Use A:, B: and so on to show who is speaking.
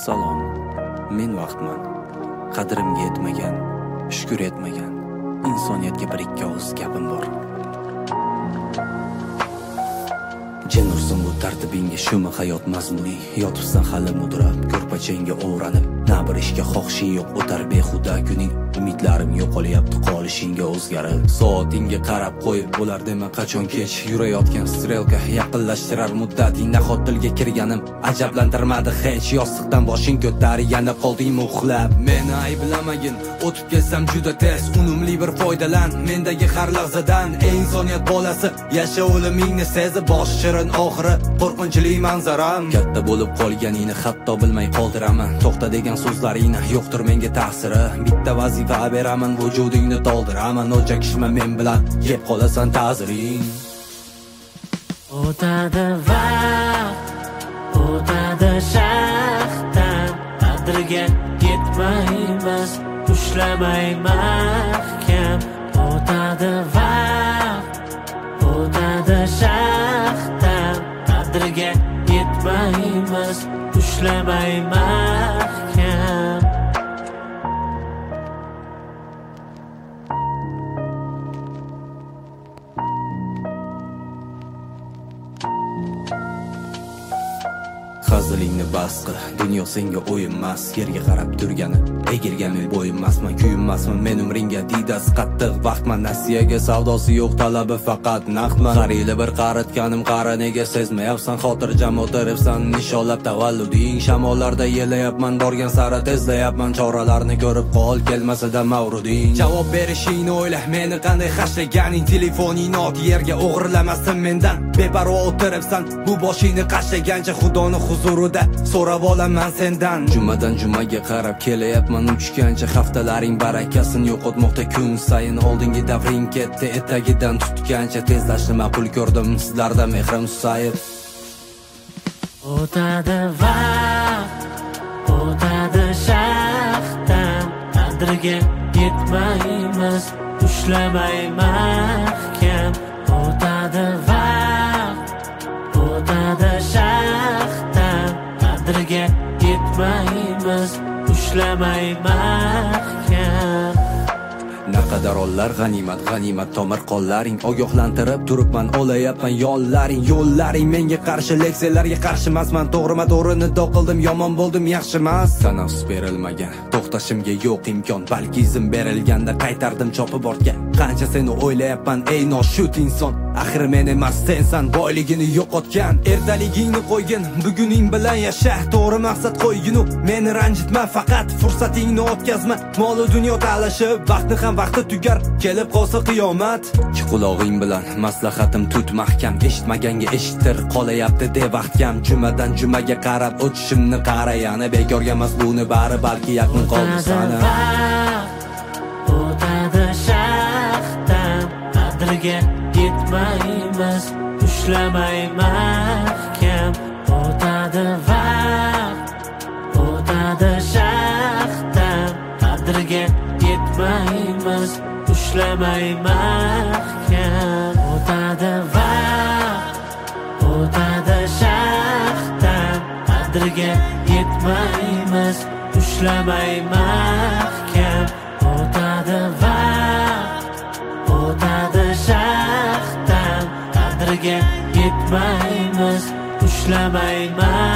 A: Salom, men vaqtman. Qadrimga yetmagan, shukr etmagan insoniyatga bir ikki og'iz gapim bor. Jin ursin bu tartibingga, shumi hayot mazmuni. Yotibsan hali mudrab, ko'rpachangga o'ranib. Na bir ishga xohishing yo'q, o'tar behuda kuning. Umidlarim yo'qolyapti qolishingga o'zgarib. Soatingga qarab qo'yib bo'lar dema qachon kech. Yurayotgan strelka yaqinlashtirar muddating. Nahot tilga kirganim ajablantirmadi hech. Yostiqdan boshing ko'tar, yana qolding uxlab. Meni ayblamagin, o'tib kelsam juda tez. Unumli bir foydalan mendagi har lahzadan. Ey insoniyat bolasi, yasha o'limingni sezib, bosh shirin oxiri qo'rqinchli manzaram. Katta bo'lib qolganingni hatto bilmay qoldiraman. To'xta degan so'zlaringni yo'qdir menga ta'siri. Bitta vazifa beraman, vujudingni to'ldiraman. O'chakishma men bilan, yeb qolasan ta'ziring.
B: O'tadi vaqt, o'tadi shaxtdan. Qadriga yetmaymiz, ushlamay mahkam. O'tadi vaqt, o'tadi shaxtdan. Qadriga yetmaymiz, ushlamay mahkam.
A: Hazilingni bas qil, dunyo senga o'yinmas. Yerga qarab turgani egilgan men bo'yinmasman, kuyinmasman. Men umringga diydasi qattiq vaqtman. Nasiyaga savdosi yo'q, talabi faqat naqdman. Qariyli bir qaritganim qara, nega sezmayapsan? Xotirjam o'tiribsan, nishonlab tavalluding. Shamollarda yelayapman, borgan sari tezlayapman. Choralarni ko'rib qol, kelmasida mavruding. Javob berishingni o'yla, meni qanday hashlaganing. Telefoningni ot, yerga o'g'irlamasin mendan. Beparvo o'tiribsan, bu boshingni qashlagancha Xudoni huzurida so'rab olaman sendan. Jumadan jumaga qarab kelyapman uchgancha. Haftalaring barakasini yo'qotmoqda kun sayin. Oldingi davring ketdi, etagidan tutgancha. Tezlashni ma'qul ko'rdim, sizlarda mehrim susayib.
B: O'tadi vaqt, o'tadi shaxtdan. Qadriga yetmaymiz, ushlamay mahkam. O'tadi vaqt, o'tadi shaxtdan. Qadriga yetmaymiz, ushlamay mahkam.
A: Naqadar onlar g'animat, g'animat tomir qollaring. Ogohlantirib turibman, olayapman yo'llaring. Yo'llaring menga qarshi, leksiyalarga qarshimasman. To'g'rima to'g'ri nido qildim, yomon bo'ldim, yaxshimas. Tanaffus berilmagan, to'xtashimga yo'q imkon. Balki izn berilganda qaytardim chopib ortga. Qancha seni o'ylayapman ey noshud inson. Axir men emas sensan boyligini yo'qotgan. Ertaligingni qo'ygin, buguning bilan yasha. To'g'ri maqsad qo'ygin, meni ranjitma, faqat fursatingni o'tkazma. Mol va dunyo talashib, vaqtni ham vaqti tugar, kelib qolsa qiyomat. Ikki quloqing bilan maslahatim tut mahkam. Eshitmaganga eshittir, qolayapti de vaqtgam. Jumadan jumaga qarab o'tishimni qara, yana bekorga emas buni bari, balki yaqin qoldi sana.
B: O'tadi shaxtdan. Qadriga yetmaymiz, ushlamay mahkam. O'tadi vaqt, o'tadi shaxtdan. Qadriga yetmaymiz, ushlamay mahkam. O'tadi vaqt, o'tadi shaxtdan. Qadriga yetmaymiz, ushlamay mahkam. O'tadi vaqt, o'tadi shaxtdan. Qadriga yetmaymiz, ushlamay mahkam.